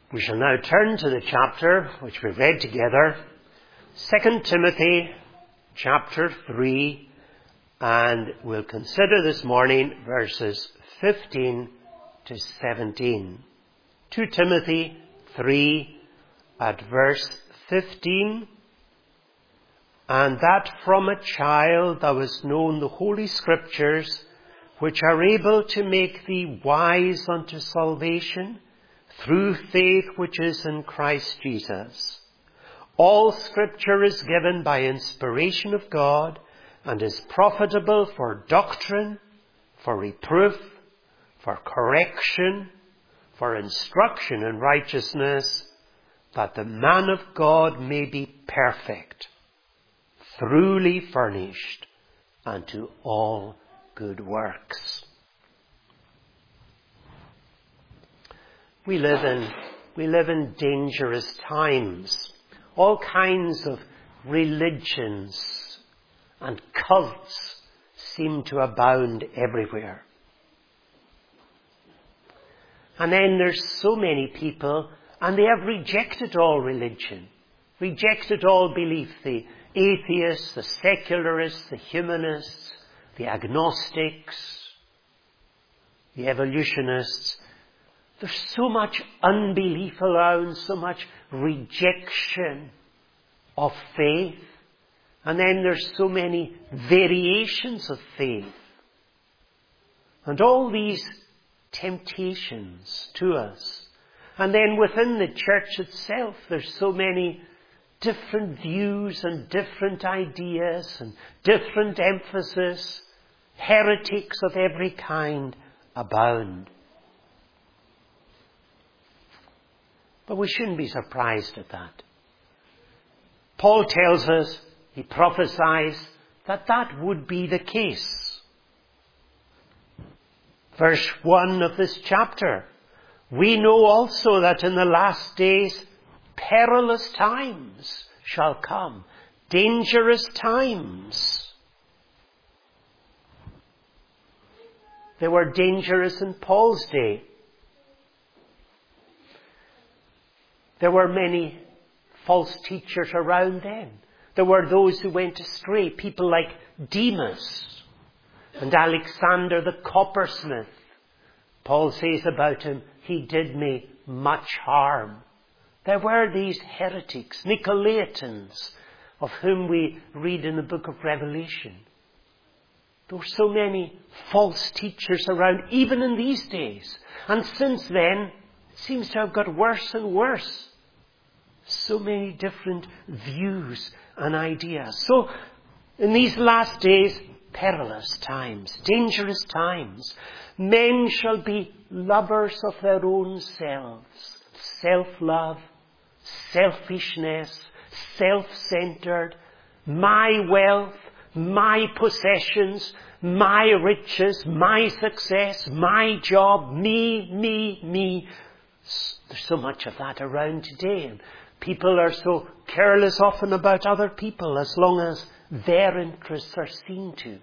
We shall now turn to the chapter which we read together, 2 Timothy chapter 3, and we'll consider this morning verses 15 to 17. 2 Timothy 3 at verse 15. And that from a child thou hast known the Holy Scriptures, which are able to make thee wise unto salvation, through faith which is in Christ Jesus. All Scripture is given by inspiration of God, and is profitable for doctrine, for reproof, for correction, for instruction in righteousness, that the man of God may be perfect, truly furnished unto all good works. We live in dangerous times. All kinds of religions and cults seem to abound everywhere. And then there's so many people, and they have rejected all religion, rejected all belief. The atheists, the secularists, the humanists, the agnostics, the evolutionists. There's so much unbelief around, so much rejection of faith. And then there's so many variations of faith. And all these temptations to us. And then within the church itself, there's so many different views and different ideas and different emphasis. Heretics of every kind abound. But we shouldn't be surprised at that. Paul tells us, he prophesies, that would be the case. Verse 1 of this chapter. We know also that in the last days perilous times shall come. Dangerous times. They were dangerous in Paul's day. There were many false teachers around then. There were those who went astray, people like Demas and Alexander the coppersmith. Paul says about him, he did me much harm. There were these heretics, Nicolaitans, of whom we read in the book of Revelation. There were so many false teachers around, even in these days. And since then, it seems to have got worse and worse. So many different views and ideas. So, in these last days, perilous times, dangerous times. Men shall be lovers of their own selves. Self-love, selfishness, self-centered. My wealth, my possessions, my riches, my success, my job, me. There's so much of that around today. And people are so careless often about other people as long as their interests are seen to.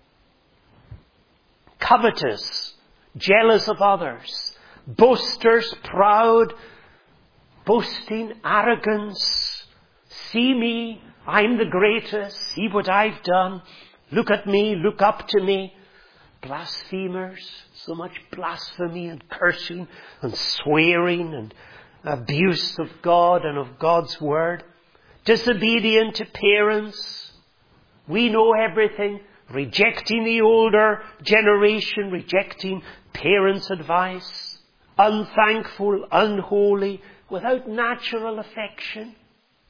Covetous, jealous of others, boasters, proud, boasting, arrogance. See me, I'm the greatest, see what I've done. Look at me, look up to me. Blasphemers, so much blasphemy and cursing and swearing and abuse of God and of God's word. Disobedient to parents. We know everything. Rejecting the older generation. Rejecting parents' advice. Unthankful, unholy, without natural affection.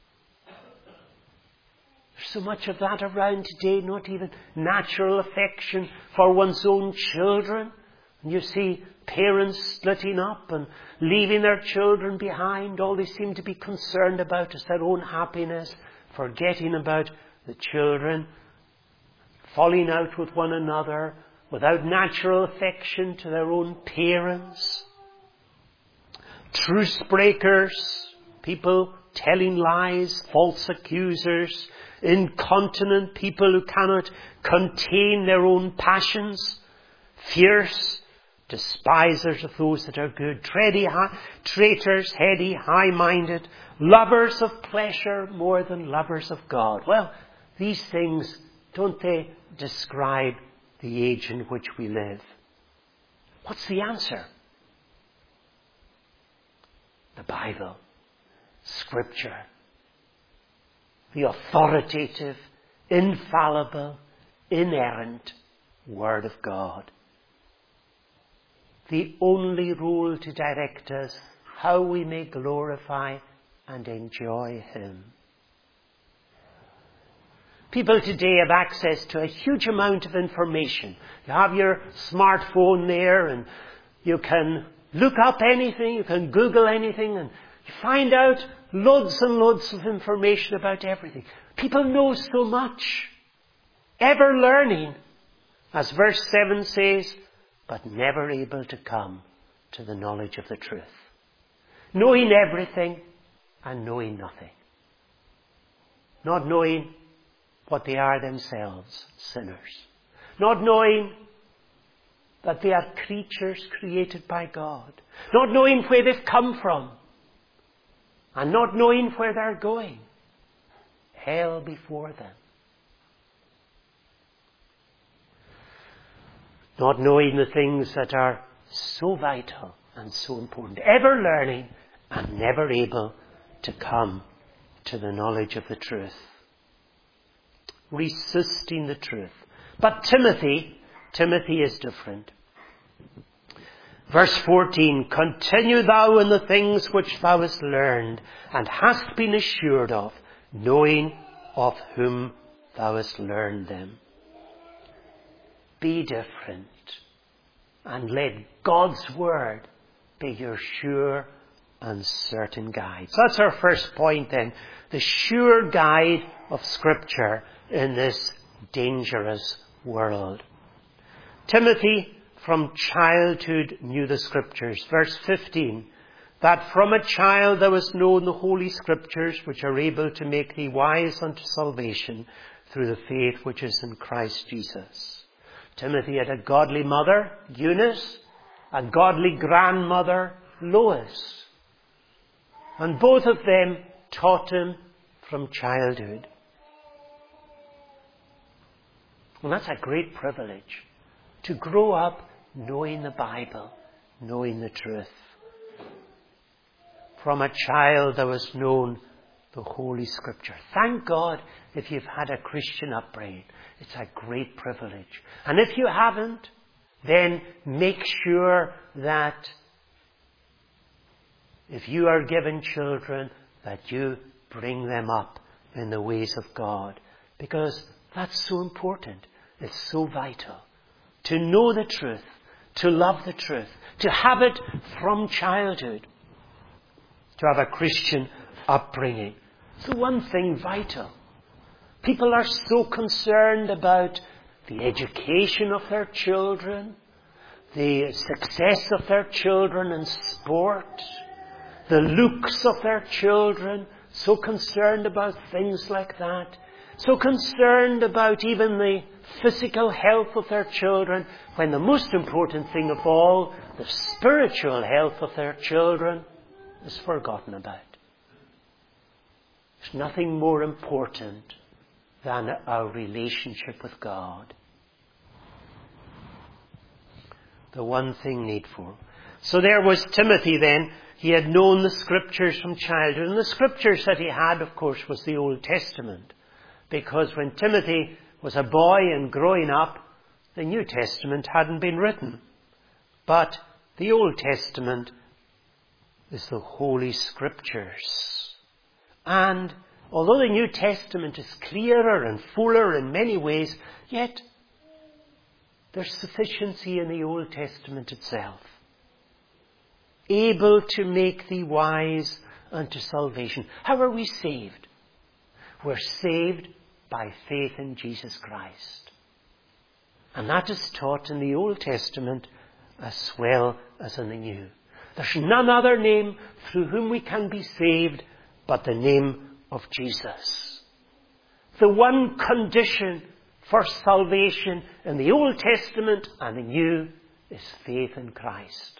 There's so much of that around today, not even natural affection for one's own children. And you see parents splitting up and leaving their children behind. All they seem to be concerned about is their own happiness, forgetting about the children, falling out with one another, without natural affection to their own parents. Truce breakers, people telling lies, false accusers, incontinent people who cannot contain their own passions, fierce, despisers of those that are good, traitors, heady, high-minded, lovers of pleasure more than lovers of God. Well, these things, don't they describe the age in which we live? What's the answer? The Bible, Scripture, the authoritative, infallible, inerrant Word of God. The only rule to direct us how we may glorify and enjoy Him. People today have access to a huge amount of information. You have your smartphone there and you can look up anything, you can Google anything, and you find out loads and loads of information about everything. People know so much. Ever learning, as verse 7 says, but never able to come to the knowledge of the truth. Knowing everything and knowing nothing. Not knowing what they are themselves, sinners. Not knowing that they are creatures created by God. Not knowing where they've come from. And not knowing where they're going. Hell before them. Not knowing the things that are so vital and so important. Ever learning and never able to come to the knowledge of the truth. Resisting the truth. But Timothy is different. Verse 14, continue thou in the things which thou hast learned and hast been assured of, knowing of whom thou hast learned them. Be different and let God's Word be your sure and certain guide. So that's our first point then. The sure guide of Scripture in this dangerous world. Timothy from childhood knew the Scriptures. Verse 15, that from a child thou hast known the Holy Scriptures, which are able to make thee wise unto salvation through the faith which is in Christ Jesus. Timothy had a godly mother, Eunice, a godly grandmother, Lois. And both of them taught him from childhood. Well, that's a great privilege, to grow up knowing the Bible, knowing the truth. From a child thou hast known the Holy Scripture. Thank God if you've had a Christian upbringing. It's a great privilege. And if you haven't, then make sure that if you are given children, that you bring them up in the ways of God. Because that's so important. It's so vital. To know the truth, to love the truth, to have it from childhood, to have a Christian upbringing. It's the one thing vital. People are so concerned about the education of their children, the success of their children in sport, the looks of their children, so concerned about things like that, so concerned about even the physical health of their children, when the most important thing of all, the spiritual health of their children, is forgotten about. There's nothing more important than our relationship with God. The one thing needful. So there was Timothy then. He had known the Scriptures from childhood. And the Scriptures that he had, of course, was the Old Testament. Because when Timothy was a boy and growing up, the New Testament hadn't been written. But the Old Testament is the Holy Scriptures. And although the New Testament is clearer and fuller in many ways, yet there's sufficiency in the Old Testament itself. Able to make thee wise unto salvation. How are we saved? We're saved by faith in Jesus Christ. And that is taught in the Old Testament as well as in the New. There's none other name through whom we can be saved but the name of Jesus. The one condition for salvation in the Old Testament and the New is faith in Christ.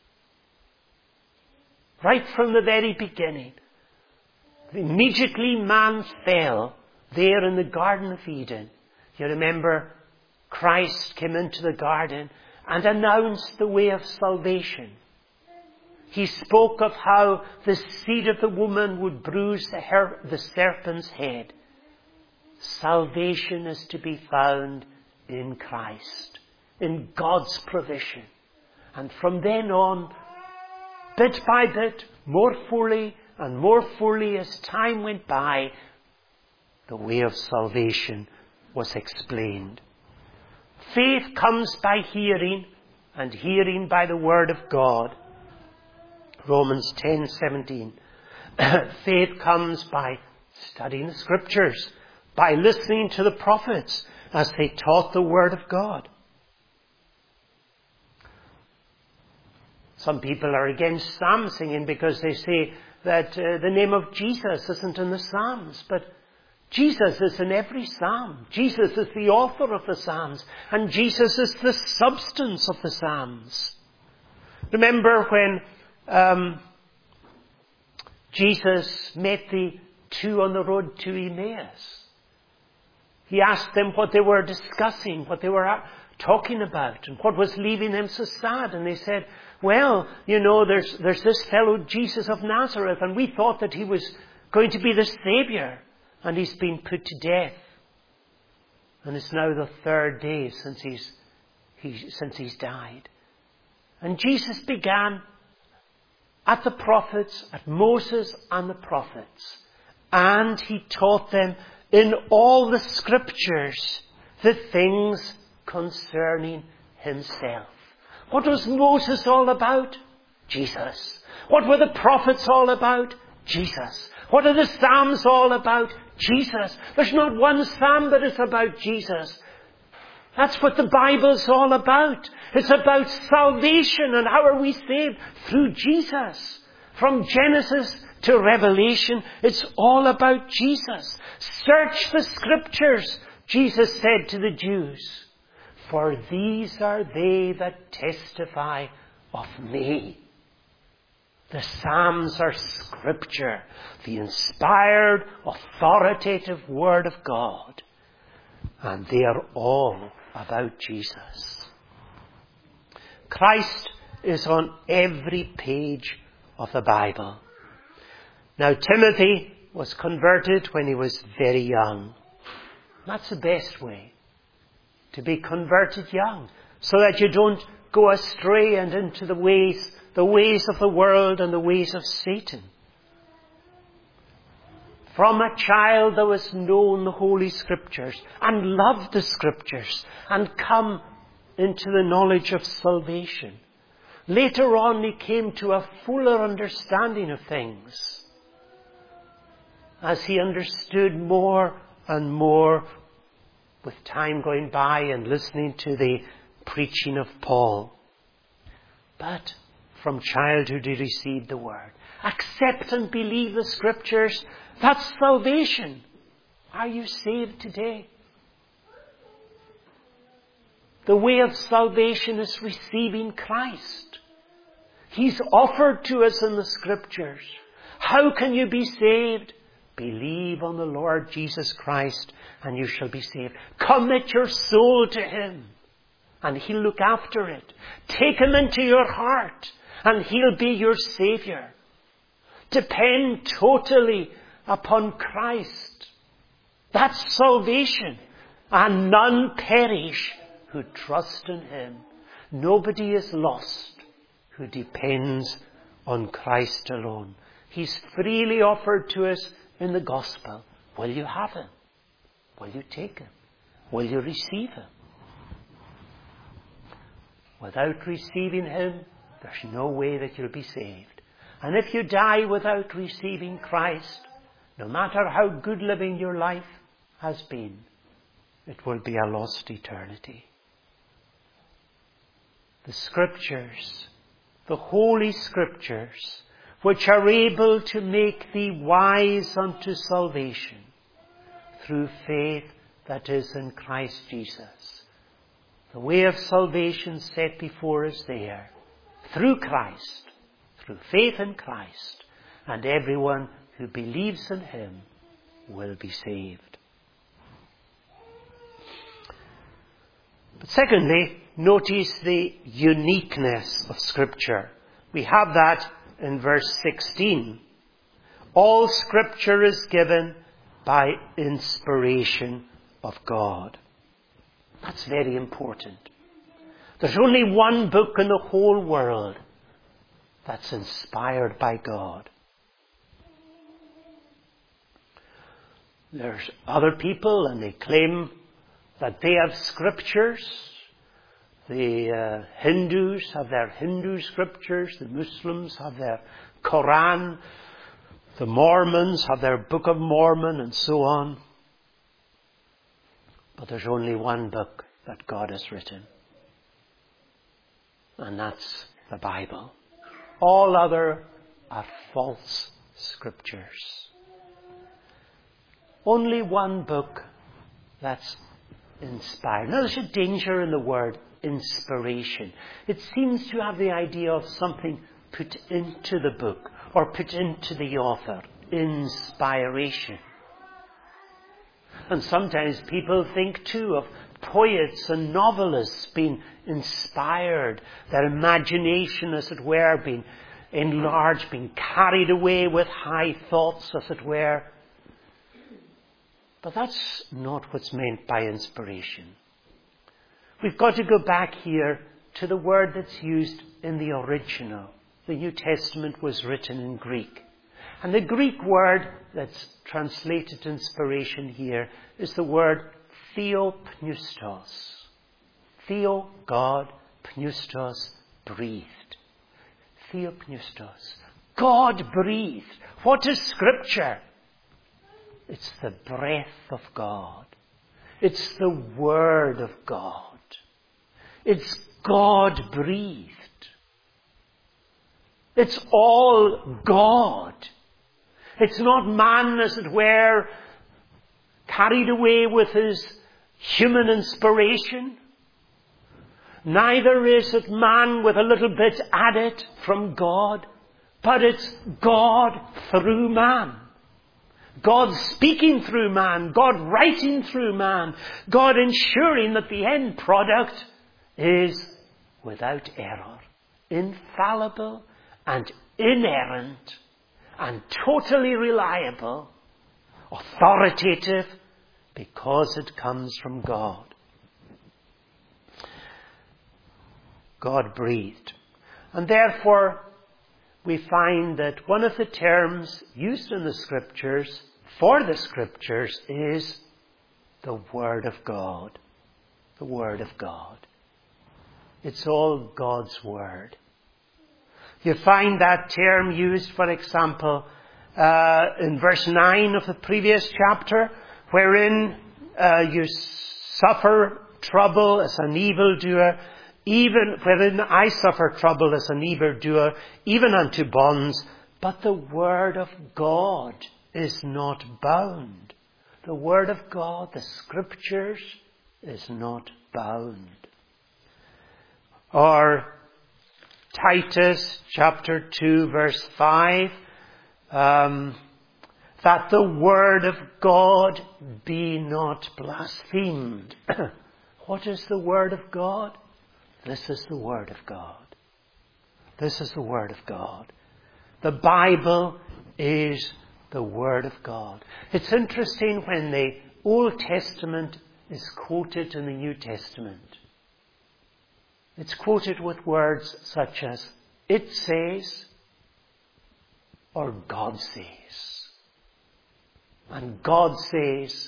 Right from the very beginning, immediately man fell there in the Garden of Eden. You remember Christ came into the garden and announced the way of salvation. He spoke of how the seed of the woman would bruise the serpent's head. Salvation is to be found in Christ, in God's provision. And from then on, bit by bit, more fully and more fully as time went by, the way of salvation was explained. Faith comes by hearing, and hearing by the word of God. Romans 10:17. Faith comes by studying the scriptures, by listening to the prophets as they taught the word of God. Some people are against psalm singing because they say that the name of Jesus isn't in the Psalms, but Jesus is in every psalm. Jesus is the author of the psalms, and Jesus is the substance of the psalms. Remember when Jesus met the two on the road to Emmaus. He asked them what they were discussing, what they were talking about, and what was leaving them so sad. And they said, well, you know, there's this fellow Jesus of Nazareth, and we thought that he was going to be the Savior, and he's been put to death. And it's now the third day since he's died. And Jesus began at the prophets, at Moses and the prophets. And he taught them in all the scriptures the things concerning himself. What was Moses all about? Jesus. What were the prophets all about? Jesus. What are the Psalms all about? Jesus. There's not one Psalm that is about Jesus. That's what the Bible's all about. It's about salvation, and how are we saved? Through Jesus. From Genesis to Revelation, it's all about Jesus. Search the scriptures, Jesus said to the Jews, for these are they that testify of me. The Psalms are scripture, the inspired, authoritative word of God. And they are all about Jesus. Christ is on every page of the Bible. Now, Timothy was converted when he was very young. That's the best way, to be converted young, so that you don't go astray and into the ways of the world and the ways of Satan. From a child thou hast known the Holy Scriptures and loved the Scriptures and come into the knowledge of salvation. Later on he came to a fuller understanding of things as he understood more and more with time going by and listening to the preaching of Paul. But from childhood he received the word. Accept and believe the scriptures. That's salvation. Are you saved today? The way of salvation is receiving Christ. He's offered to us in the scriptures. How can you be saved? Believe on the Lord Jesus Christ and you shall be saved. Commit your soul to him and he'll look after it. Take him into your heart and he'll be your Saviour. Depend totally upon Christ. That's salvation. And none perish who trust in him. Nobody is lost who depends on Christ alone. He's freely offered to us in the gospel. Will you have him? Will you take him? Will you receive him? Without receiving him, there's no way that you'll be saved. And if you die without receiving Christ, no matter how good living your life has been, it will be a lost eternity. The scriptures, the holy scriptures, which are able to make thee wise unto salvation through faith that is in Christ Jesus. The way of salvation set before us there, through Christ, through faith in Christ, and everyone who believes in him will be saved. But secondly, notice the uniqueness of Scripture. We have that in verse 16. All Scripture is given by inspiration of God. That's very important. There's only one book in the whole world that's inspired by God. There's other people and they claim that they have scriptures. The Hindus have their Hindu scriptures. The Muslims have their Quran. The Mormons have their Book of Mormon and so on. But there's only one book that God has written. And that's the Bible. All other are false scriptures. Only one book that's inspired. Now there's a danger in the word inspiration. It seems to have the idea of something put into the book or put into the author. Inspiration. And sometimes people think too of poets and novelists being inspired, their imagination, as it were, being enlarged, being carried away with high thoughts, as it were. But that's not what's meant by inspiration. We've got to go back here to the word that's used in the original. The New Testament was written in Greek. And the Greek word that's translated inspiration here is the word theopneustos. Theo, God, pneustos, breathed. Theopneustos. God breathed. What is Scripture? It's the breath of God. It's the Word of God. It's God breathed. It's all God. It's not man, as it were, carried away with his human inspiration. Neither is it man with a little bit added from God, but it's God through man. God speaking through man, God writing through man, God ensuring that the end product is without error, infallible and inerrant and totally reliable, authoritative, because it comes from God. God breathed. And therefore, we find that one of the terms used in the Scriptures for the Scriptures is the Word of God. The Word of God. It's all God's Word. You find that term used, for example, in verse 9 of the previous chapter, wherein you suffer trouble as an evildoer, even wherein I suffer trouble as an evildoer, even unto bonds, but the word of God is not bound. The word of God, the Scriptures, is not bound. Or Titus chapter 2 verse 5, that the word of God be not blasphemed. What is the word of God? This is the Word of God. This is the Word of God. The Bible is the Word of God. It's interesting when the Old Testament is quoted in the New Testament. It's quoted with words such as, it says, or God says. And God says,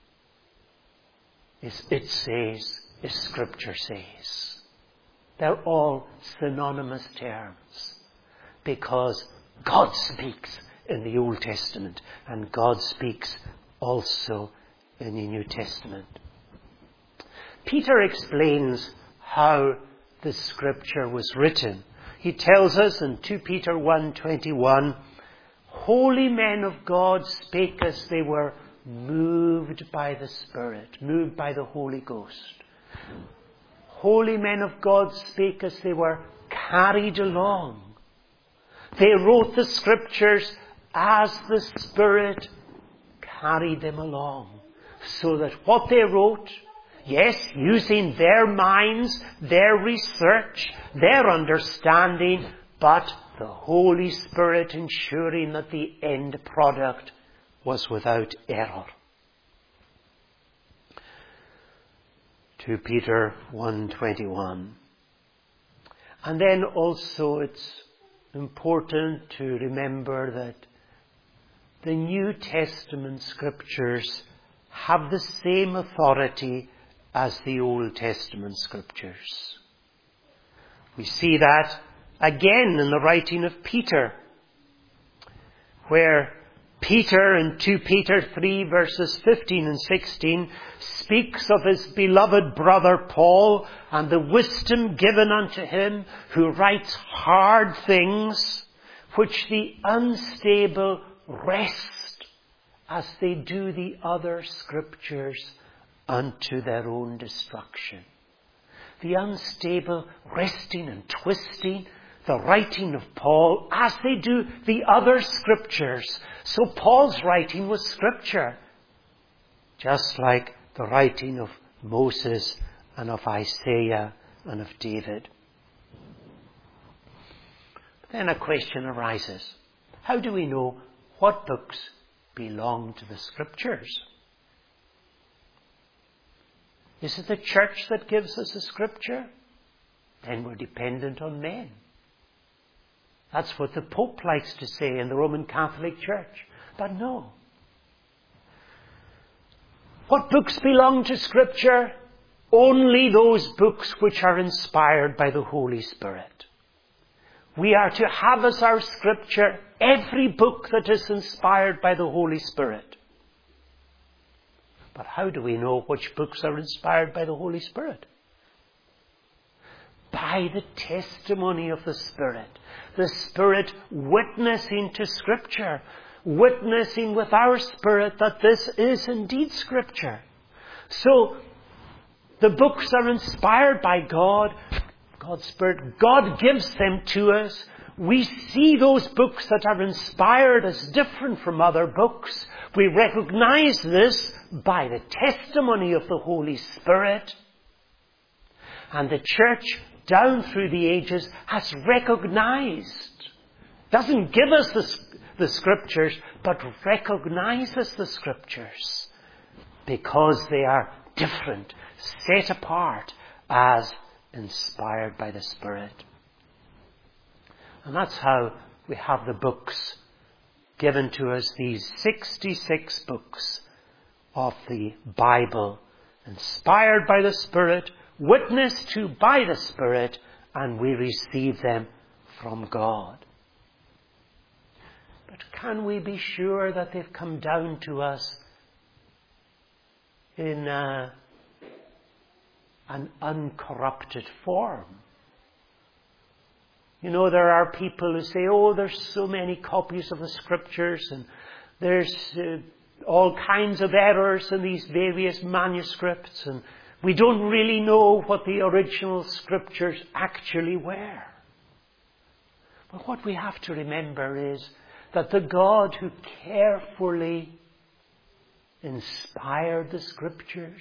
is it says, is Scripture says. They're all synonymous terms because God speaks in the Old Testament and God speaks also in the New Testament. Peter explains how the Scripture was written. He tells us in 2 Peter 1:21, holy men of God spake as they were moved by the Spirit, moved by the Holy Ghost. holy men of God spake as they were carried along. They wrote the Scriptures as the Spirit carried them along. So that what they wrote, yes, using their minds, their research, their understanding, but the Holy Spirit ensuring that the end product was without error. 2 Peter 1:21. And then also it's important to remember that the New Testament Scriptures have the same authority as the Old Testament Scriptures. We see that again in the writing of Peter, where Peter in 2 Peter 3 verses 15 and 16 speaks of his beloved brother Paul and the wisdom given unto him who writes hard things which the unstable wrest as they do the other Scriptures unto their own destruction. The unstable wresting and twisting the writing of Paul as they do the other Scriptures. So Paul's writing was Scripture, just like the writing of Moses and of Isaiah and of David. Then a question arises. How do we know what books belong to the Scriptures? Is it the church that gives us a Scripture? Then we're dependent on men. That's what the Pope likes to say in the Roman Catholic Church. But no. What books belong to Scripture? Only those books which are inspired by the Holy Spirit. We are to have as our Scripture every book that is inspired by the Holy Spirit. But how do we know which books are inspired by the Holy Spirit? By the testimony of the Spirit. The Spirit witnessing to Scripture. Witnessing with our spirit that this is indeed Scripture. So, the books are inspired by God. God's Spirit. God gives them to us. We see those books that are inspired as different from other books. We recognize this by the testimony of the Holy Spirit. And the church down through the ages has recognized, doesn't give us the Scriptures, but recognizes the Scriptures because they are different, set apart as inspired by the Spirit. And that's how we have the books given to us, these 66 books of the Bible, inspired by the Spirit, witnessed to by the Spirit, and we receive them from God. But can we be sure that they've come down to us in an uncorrupted form? You know, there are people who say, oh, there's so many copies of the Scriptures and there's all kinds of errors in these various manuscripts and we don't really know what the original Scriptures actually were. But what we have to remember is that the God who carefully inspired the Scriptures,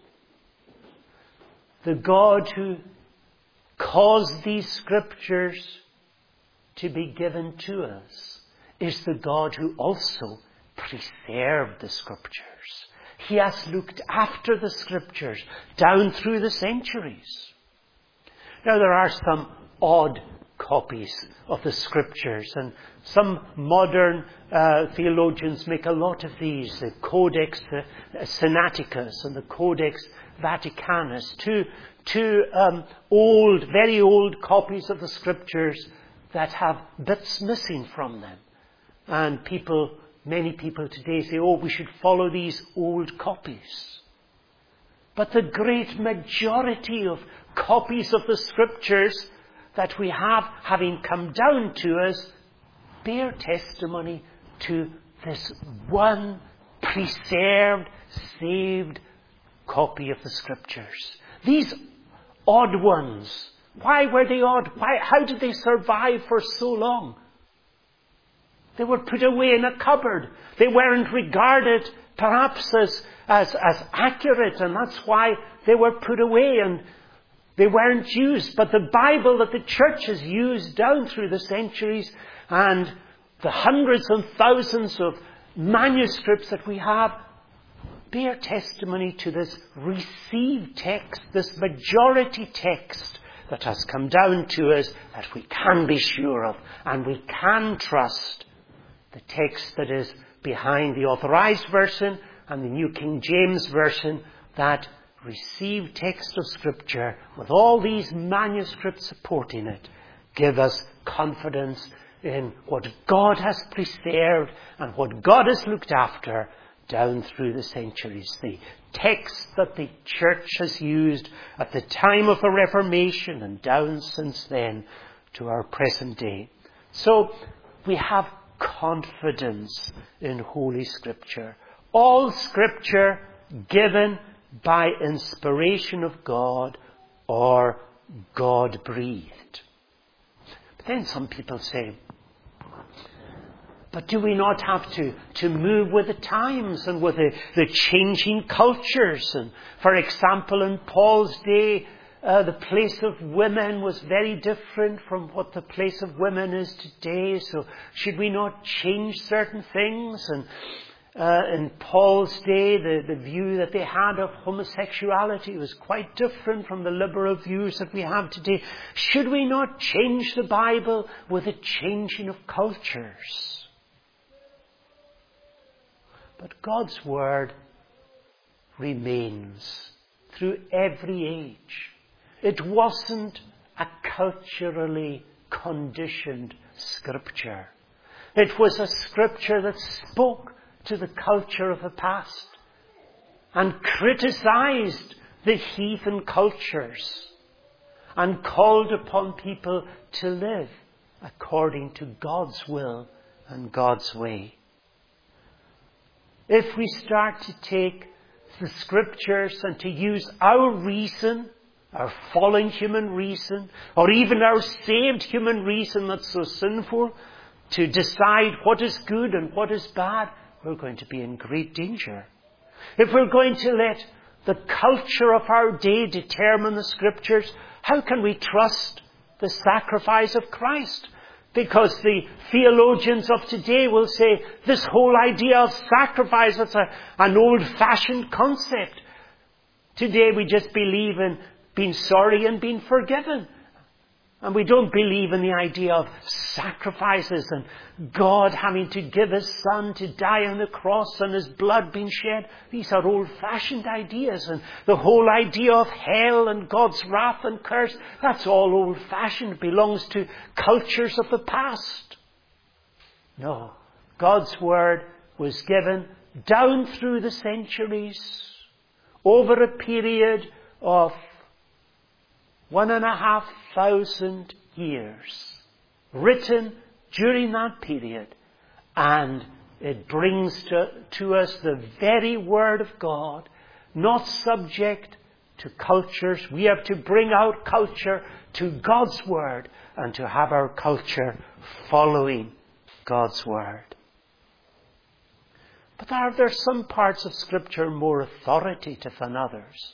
the God who caused these Scriptures to be given to us, is the God who also preserved the Scriptures. He has looked after the Scriptures down through the centuries. Now there are some odd copies of the Scriptures, and some modern theologians make a lot of these. The Codex Sinaiticus and the Codex Vaticanus, two old, very old copies of the Scriptures that have bits missing from them. And many people today say, oh, we should follow these old copies. But the great majority of copies of the Scriptures that we have, having come down to us, bear testimony to this one preserved, saved copy of the Scriptures. These odd ones. Why were they odd? How did they survive for so long? They were put away in a cupboard. They weren't regarded perhaps as accurate, and that's why they were put away and they weren't used. But the Bible that the church has used down through the centuries, and the hundreds and thousands of manuscripts that we have, bear testimony to this received text, this majority text that has come down to us, that we can be sure of and we can trust. The text that is behind the Authorized Version and the New King James Version, that received text of Scripture with all these manuscripts supporting it, give us confidence in what God has preserved and what God has looked after down through the centuries. The text that the church has used at the time of the Reformation and down since then to our present day. So we have confidence in Holy Scripture. All Scripture given by inspiration of God or God-breathed. But then some people say, but do we not have to move with the times and with the changing cultures? And for example, in Paul's day, the place of women was very different from what the place of women is today. So should we not change certain things? And in Paul's day, the view that they had of homosexuality was quite different from the liberal views that we have today. Should we not change the Bible with the changing of cultures? But God's Word remains through every age. It wasn't a culturally conditioned Scripture. It was a Scripture that spoke to the culture of the past and criticized the heathen cultures and called upon people to live according to God's will and God's way. If we start to take the Scriptures and to use our reason, our fallen human reason, or even our saved human reason that's so sinful, to decide what is good and what is bad, we're going to be in great danger. If we're going to let the culture of our day determine the Scriptures, how can we trust the sacrifice of Christ? Because the theologians of today will say this whole idea of sacrifice is an old-fashioned concept. Today we just believe in being sorry and being forgiven. And we don't believe in the idea of sacrifices and God having to give His Son to die on the cross and His blood being shed. These are old-fashioned ideas. And the whole idea of hell and God's wrath and curse, that's all old-fashioned. It belongs to cultures of the past. No. God's Word was given down through the centuries over a period of 1,500 years, written during that period, and it brings to us the very Word of God, not subject to cultures. We have to bring our culture to God's Word and to have our culture following God's Word. But are there some parts of Scripture more authoritative than others?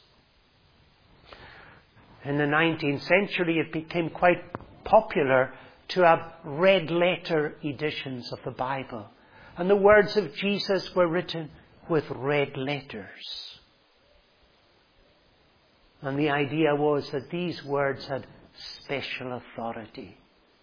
In the 19th century, it became quite popular to have red letter editions of the Bible. And the words of Jesus were written with red letters. And the idea was that these words had special authority.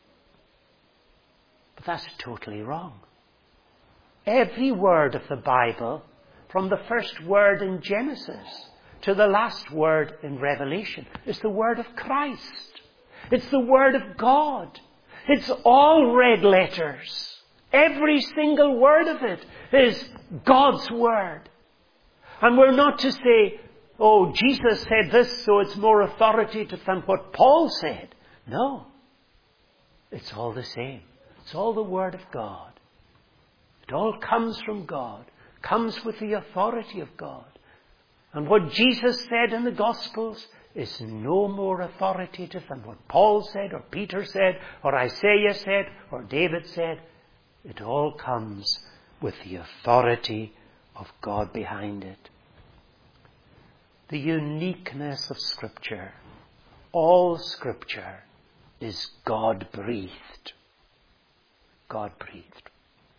But that's totally wrong. Every word of the Bible, from the first word in Genesis to the last word in Revelation, is the word of Christ. It's the word of God. It's all red letters. Every single word of it is God's word. And we're not to say, oh, Jesus said this, so it's more authoritative than what Paul said. No. It's all the same. It's all the word of God. It all comes from God, comes with the authority of God. And what Jesus said in the Gospels is no more authoritative than what Paul said, or Peter said, or Isaiah said, or David said. It all comes with the authority of God behind it. The uniqueness of Scripture. All Scripture is God-breathed. God-breathed.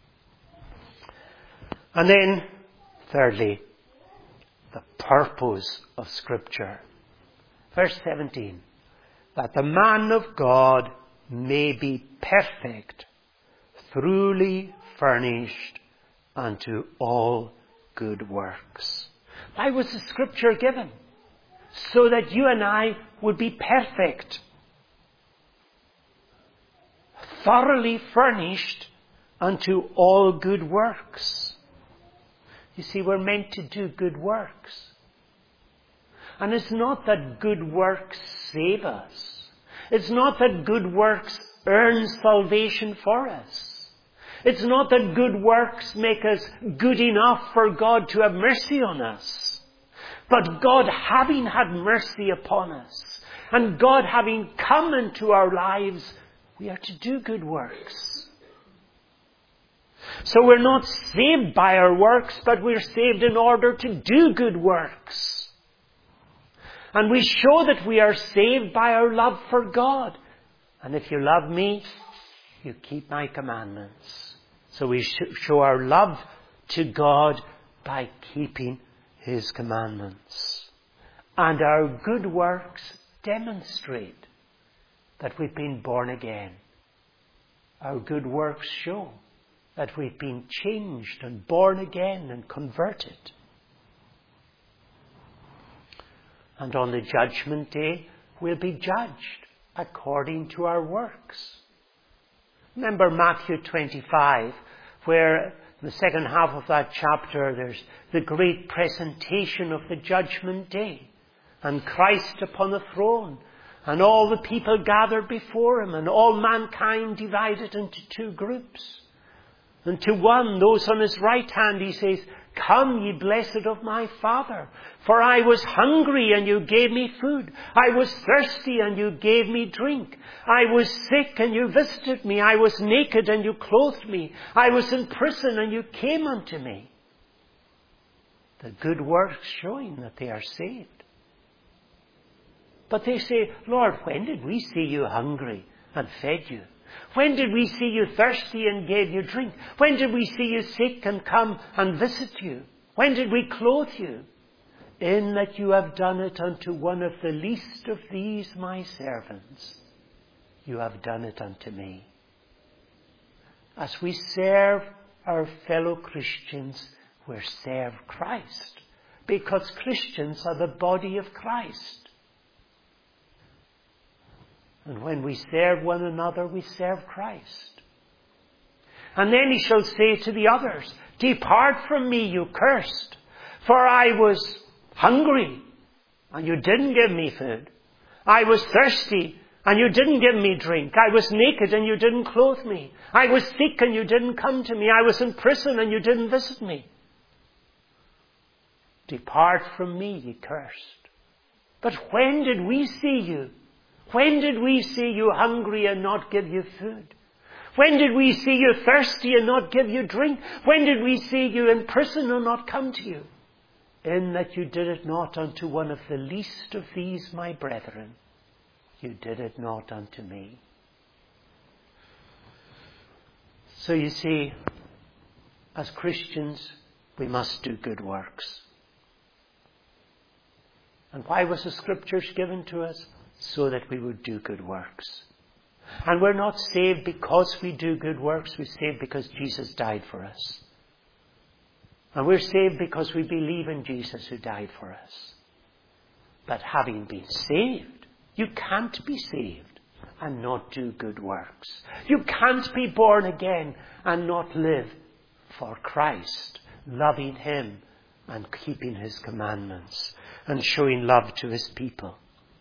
And then, thirdly, the purpose of Scripture. Verse 17. That the man of God may be perfect, truly furnished unto all good works. Why was the Scripture given? So that you and I would be perfect, thoroughly furnished unto all good works. You see, we're meant to do good works. And it's not that good works save us. It's not that good works earn salvation for us. It's not that good works make us good enough for God to have mercy on us. But God having had mercy upon us, and God having come into our lives, we are to do good works. So we're not saved by our works, but we're saved in order to do good works. And we show that we are saved by our love for God. And if you love me, you keep my commandments. So we show our love to God by keeping His commandments. And our good works demonstrate that we've been born again. Our good works show that we've been changed and born again and converted. And on the judgment day, we'll be judged according to our works. Remember Matthew 25, where in the second half of that chapter there's the great presentation of the judgment day. And Christ upon the throne. And all the people gathered before Him. And all mankind divided into two groups. And to one, those on His right hand, He says, "Come, ye blessed of my Father, for I was hungry, and you gave me food. I was thirsty, and you gave me drink. I was sick, and you visited me. I was naked, and you clothed me. I was in prison, and you came unto me." The good works showing that they are saved. But they say, "Lord, when did we see you hungry and fed you? When did we see you thirsty and gave you drink? When did we see you sick and come and visit you? When did we clothe you? In that you have done it unto one of the least of these my servants, you have done it unto me." As we serve our fellow Christians, we serve Christ. Because Christians are the body of Christ. And when we serve one another, we serve Christ. And then He shall say to the others, "Depart from me, you cursed, for I was hungry, and you didn't give me food. I was thirsty, and you didn't give me drink. I was naked, and you didn't clothe me. I was sick, and you didn't come to me. I was in prison, and you didn't visit me. Depart from me, ye cursed." But when did we see you? When did we see you hungry and not give you food? When did we see you thirsty and not give you drink? When did we see you in prison and not come to you? In that you did it not unto one of the least of these my brethren, you did it not unto me. So you see, as Christians, we must do good works. And why was the Scriptures given to us? So that we would do good works. And we're not saved because we do good works. We're saved because Jesus died for us. And we're saved because we believe in Jesus who died for us. But having been saved, you can't be saved and not do good works. You can't be born again and not live for Christ, loving Him and keeping His commandments and showing love to His people.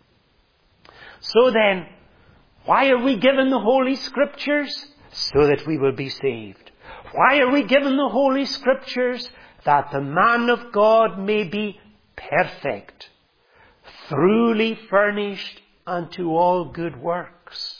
So then, why are we given the Holy Scriptures? So that we will be saved. Why are we given the Holy Scriptures? That the man of God may be perfect, Truly furnished unto all good works.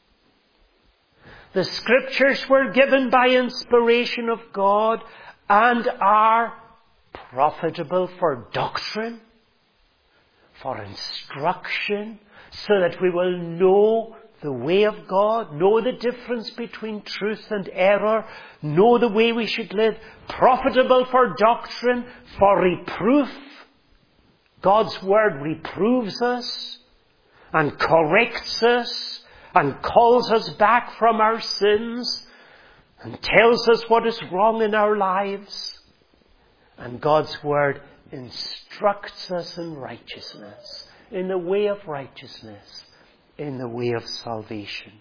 The Scriptures were given by inspiration of God and are profitable for doctrine, for instruction, so that we will know the way of God, know the difference between truth and error, know the way we should live, profitable for doctrine, for reproof. God's Word reproves us and corrects us and calls us back from our sins and tells us what is wrong in our lives. And God's Word instructs us in righteousness, in the way of righteousness, in the way of salvation.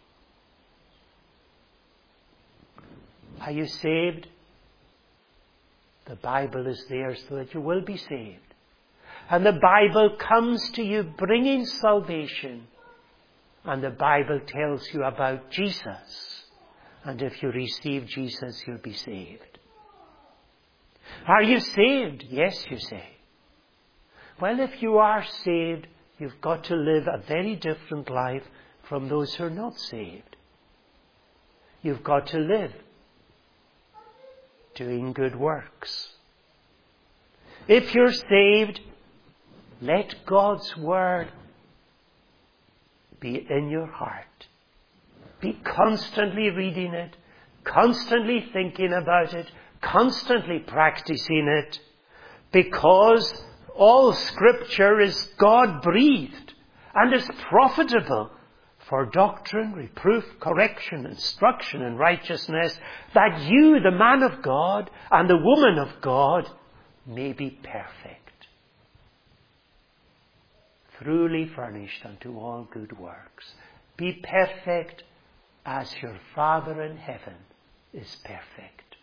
Are you saved? The Bible is there so that you will be saved. And the Bible comes to you bringing salvation. And the Bible tells you about Jesus. And if you receive Jesus, you'll be saved. Are you saved? Yes, you say. Well, if you are saved, you've got to live a very different life from those who are not saved. You've got to live doing good works. If you're saved, let God's Word be in your heart. Be constantly reading it, constantly thinking about it, constantly practicing it, because all Scripture is God-breathed and is profitable for doctrine, reproof, correction, instruction in righteousness, that you, the man of God and the woman of God, may be perfect, truly furnished unto all good works. Be perfect as your Father in heaven is perfect.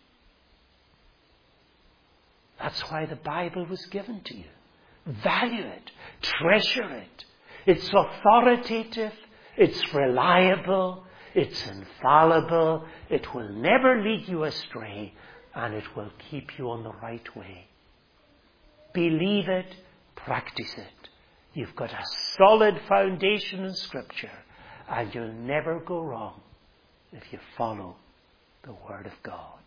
That's why the Bible was given to you. Value it. Treasure it. It's authoritative. It's reliable. It's infallible. It will never lead you astray. And it will keep you on the right way. Believe it. Practice it. You've got a solid foundation in Scripture. And you'll never go wrong if you follow the Word of God.